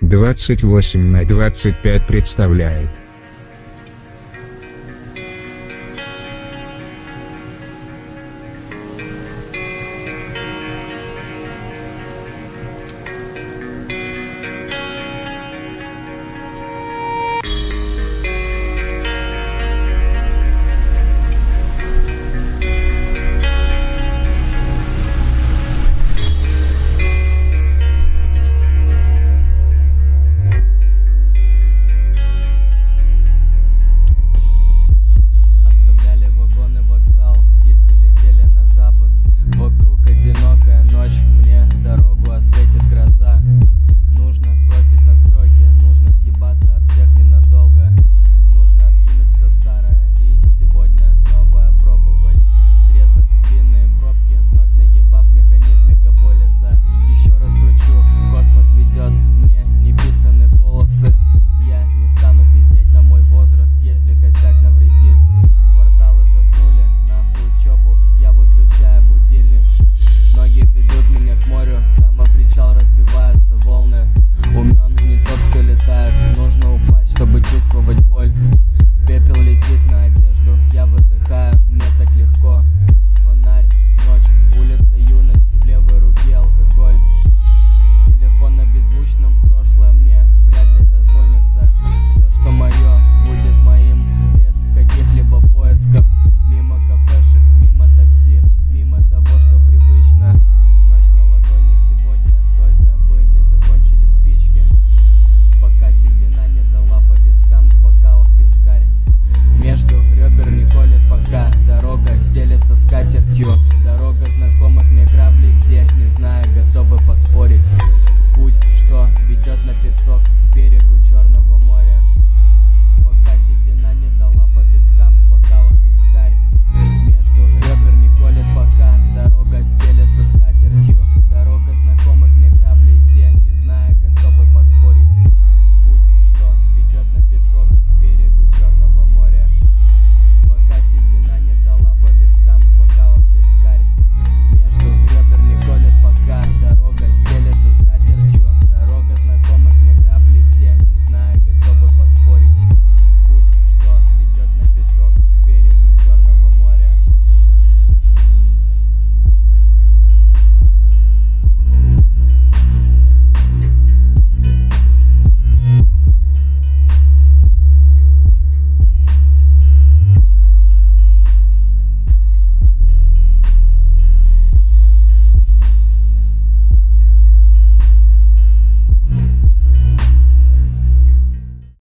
28/25 представляет. Мне дорогу осветит гроза. Нужно сбросить настройки, нужно съебаться от всех ненадолго. Нужно откинуть все старое и сегодня новое пробовать. Срезав длинные пробки, вновь наебав механизм мегаполиса. Еще раз кручу, космос ведет, мне не писаны полосы. Я не стану пиздеть на мой возраст, если косяк навредит. Кварталы заснули, нахуй учебу, я выключаю будильник. Ноги ведут меня к морю, там о причал разбиваются волны. Умен не тот, кто летает, нужно упасть, чтобы чувствовать боль. Пепел летит на одежду, я выдыхаю, мне так легко. Фонарь, ночь, улица, юность, в левой руке алкоголь. Телефон на беззвучном, прошлое мне вряд ли дозвонится. Все, что мое, будет моим, без каких-либо поисков. Мимо кафешек, мимо такси, мимо того, что привычно. Ночь на ладони сегодня, только бы не закончились спички. Пока седина не дала по вискам, в бокалах вискарь. Между ребер не колет пока, дорога стелется скатертью. Дорога знакомых мне граблей, где, не знаю, готовы поспорить. Путь, что ведет на песок,